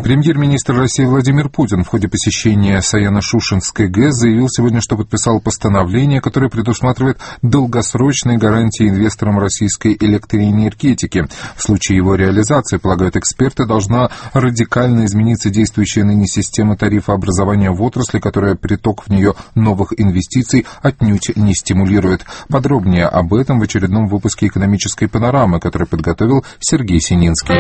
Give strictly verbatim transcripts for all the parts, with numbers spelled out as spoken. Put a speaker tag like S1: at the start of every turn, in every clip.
S1: Премьер-министр России Владимир Путин в ходе посещения Саяно-Шушенской ГЭС заявил сегодня, что подписал постановление, которое предусматривает долгосрочные гарантии инвесторам российской электроэнергетики. В случае его реализации, полагают эксперты, должна радикально измениться действующая ныне система тарифообразования в отрасли, которая приток в нее новых инвестиций отнюдь не стимулирует. Подробнее об этом в очередном выпуске «Экономической панорамы», который подготовил Сергей Сининский.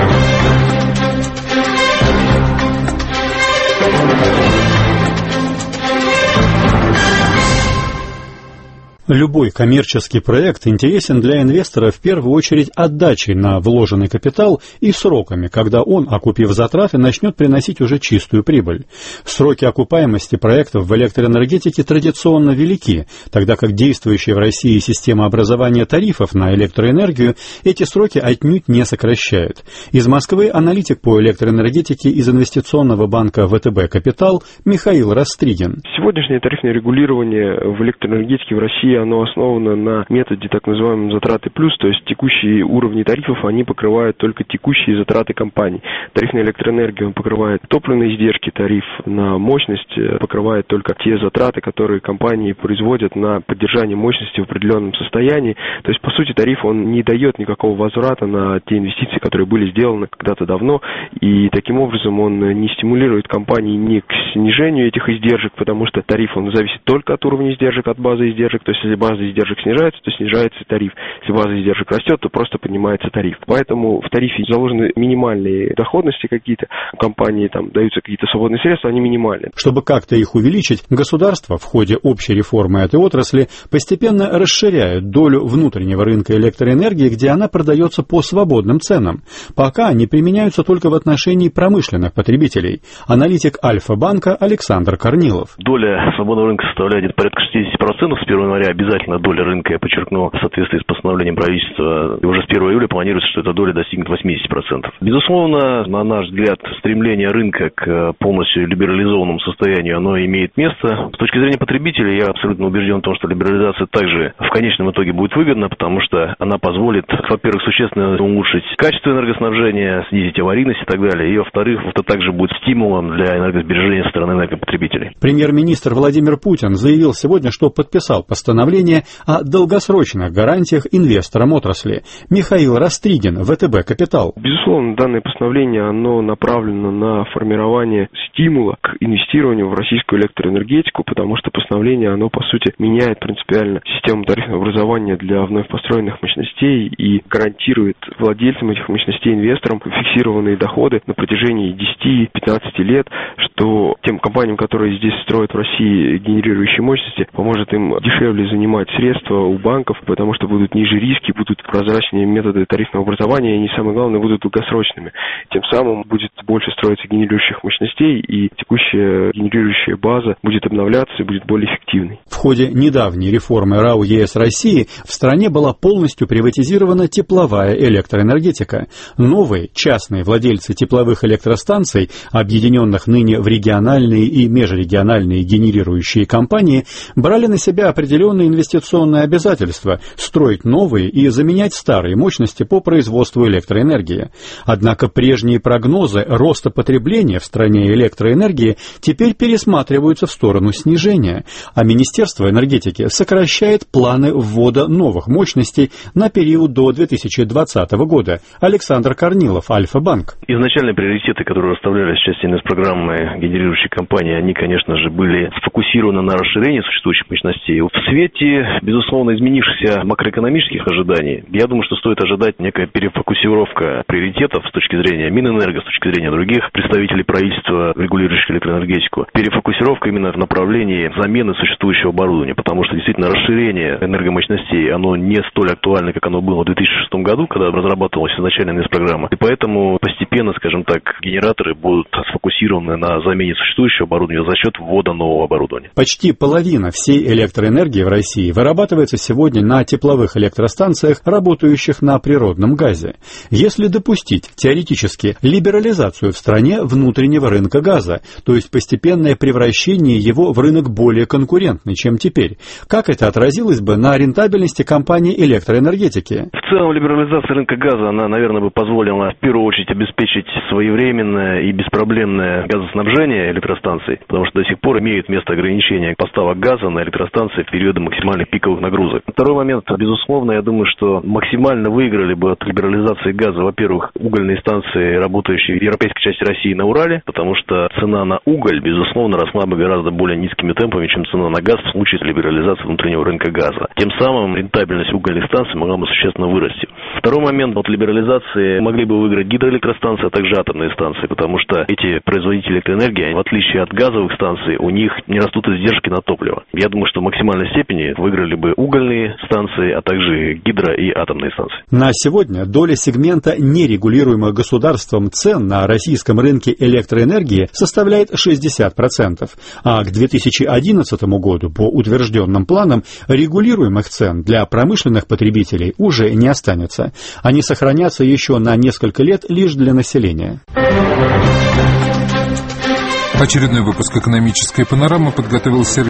S2: Любой коммерческий проект интересен для инвестора в первую очередь отдачей на вложенный капитал и сроками, когда он, окупив затраты, начнет приносить уже чистую прибыль. Сроки окупаемости проектов в электроэнергетике традиционно велики, тогда как действующая в России система образования тарифов на электроэнергию эти сроки отнюдь не сокращает. Из Москвы аналитик по электроэнергетике из инвестиционного банка вэ тэ бэ «Капитал» Михаил Растригин.
S3: Сегодняшнее тарифное регулирование в электроэнергетике в России оно основано на методе так называемой затраты плюс, то есть текущие уровни тарифов, они покрывают только текущие затраты компаний. Тариф на электроэнергию он покрывает топливные издержки, тариф на мощность покрывает только те затраты, которые компании производят на поддержание мощности в определенном состоянии. То есть, по сути, тариф он не дает никакого возврата на те инвестиции, которые были сделаны когда-то давно, и таким образом он не стимулирует компании ни к снижению этих издержек, потому что тариф он зависит только от уровня издержек, от базы издержек, то есть если база издержек снижается, то снижается тариф. Если база издержек растет, то просто поднимается тариф. Поэтому в тарифе заложены минимальные доходности какие-то. У компании там даются какие-то свободные средства, они минимальные.
S2: Чтобы как-то их увеличить, государство в ходе общей реформы этой отрасли постепенно расширяет долю внутреннего рынка электроэнергии, где она продается по свободным ценам. Пока они применяются только в отношении промышленных потребителей. Аналитик Альфа-банка Александр Корнилов.
S4: Доля свободного рынка составляет порядка шестьдесят процентов с первого января. Обязательно доля рынка, я подчеркну, в соответствии с постановлением правительства, и уже с первого июля планируется, что эта доля достигнет восемьдесят процентов. Безусловно, на наш взгляд, стремление рынка к полностью либерализованному состоянию, оно имеет место. С точки зрения потребителей, я абсолютно убежден в том, что либерализация также в конечном итоге будет выгодна, потому что она позволит, во-первых, существенно улучшить качество энергоснабжения, снизить аварийность и так далее, и, во-вторых, это также будет стимулом для энергосбережения со стороны энергопотребителей.
S2: Премьер-министр Владимир Путин заявил сегодня, что подписал постановление о долгосрочных гарантиях инвесторам отрасли. Михаил Растригин, вэ тэ бэ «Капитал».
S3: Безусловно, данное постановление оно направлено на формирование стимула к инвестированию в российскую электроэнергетику, потому что постановление оно, по сути, меняет принципиально систему тарифного образования для вновь построенных мощностей и гарантирует владельцам этих мощностей, инвесторам, фиксированные доходы на протяжении десяти-пятнадцати лет, что тем компаниям, которые здесь строят в России генерирующие мощности, поможет им дешевле занимать средства у банков, потому что будут ниже риски, будут прозрачнее методы тарифного образования, и они, самое главное, будут долгосрочными. Тем самым будет больше строиться генерирующих мощностей, и текущая генерирующая база будет обновляться и будет более эффективной.
S2: В ходе недавней реформы РАО ЕС России в стране была полностью приватизирована тепловая электроэнергетика. Новые частные владельцы тепловых электростанций, объединенных ныне в региональные и межрегиональные генерирующие компании, брали на себя определенные инвестиционные обязательства строить новые и заменять старые мощности по производству электроэнергии. Однако прежние прогнозы роста потребления в стране электроэнергии теперь пересматриваются в сторону снижения, а Министерство энергетики сокращает планы ввода новых мощностей на период до две тысячи двадцатого года. Александр Корнилов, Альфа-банк.
S4: Изначальные приоритеты, которые расставлялись в части инвестпрограммы генерирующей компании, они, конечно же, были сфокусированы на расширении существующих мощностей. В свете, безусловно, изменившихся макроэкономических ожиданий, я думаю, что стоит ожидать некая перефокусировка приоритетов с точки зрения Минэнерго, с точки зрения других представителей правительства, регулирующих электроэнергетику. Перефокусировка именно в направлении замены существующего оборудования, потому что действительно расширение энергомощностей, оно не столь актуально, как оно было в две тысячи шестом году, когда разрабатывалась изначальная инвестпрограмма. И поэтому постепенно, скажем так, генераторы будут сфокусированы на замене существующего оборудования за счет ввода нового оборудования.
S2: Почти половина всей электроэнергии в России вырабатывается сегодня на тепловых электростанциях, работающих на природном газе. Если допустить теоретически либерализацию в стране внутреннего рынка газа, то есть постепенное превращение его в рынок более конкурентный, чем теперь, как это отразилось бы на рентабельности компаний электроэнергетики?
S4: В целом либерализация рынка газа, она, наверное, бы позволила в первую очередь обеспечить своевременное и беспроблемное газоснабжение электростанций, потому что до сих пор имеют место ограничения поставок газа на электростанции в периоды максимальных пиковых нагрузок. Второй момент, безусловно, я думаю, что максимально выиграли бы от либерализации газа, во-первых, угольные станции, работающие в европейской части России на Урале, потому что цена на уголь, безусловно, росла бы гораздо более низкими темпами, чем цена на газ в случае либерализации внутреннего рынка газа. Тем самым рентабельность угольных станций могла бы существенно вырасти. Второй момент, от либерализации могли бы выиграть гидроэлектростанции, а также атомные станции, потому что эти производители электроэнергии, в отличие от газовых станций, у них не растут издержки на топливо. Я думаю, что в максимальной степени выиграли бы угольные станции, а также гидро- и атомные станции.
S2: На сегодня доля сегмента нерегулируемых государством цен на российском рынке электроэнергии составляет шестьдесят процентов, а к две тысячи одиннадцатому году по утвержденным планам регулируемых цен для промышленных потребителей уже не останется. Они сохранятся еще на несколько лет лишь для населения.
S1: Очередной выпуск «Экономической панорамы» подготовил Сергей